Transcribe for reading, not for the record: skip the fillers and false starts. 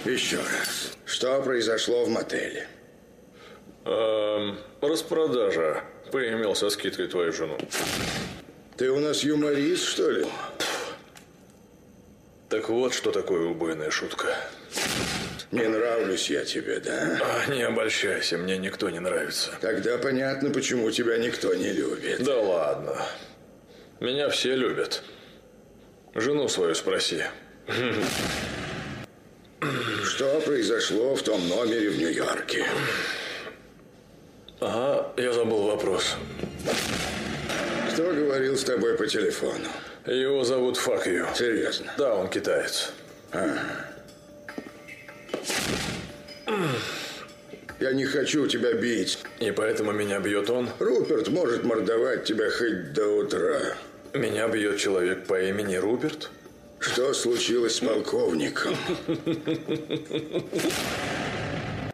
Еще раз. Что произошло в мотеле? Распродажа. Поимел со скидкой твою жену. Ты у нас юморист, что ли? Так вот, что такое убойная шутка. Не нравлюсь я тебе, да? Не обольщайся, мне никто не нравится. Тогда понятно, почему тебя никто не любит. Да ладно. Меня все любят. Жену свою спроси. Что произошло в том номере в Нью-Йорке? Ага, я забыл вопрос. Кто говорил с тобой по телефону? Его зовут Fuck You. Серьезно? Да, он китаец. Я не хочу тебя бить. И поэтому меня бьет он? Руперт может мордовать тебя хоть до утра. Меня бьет человек по имени Руперт? Что случилось с полковником?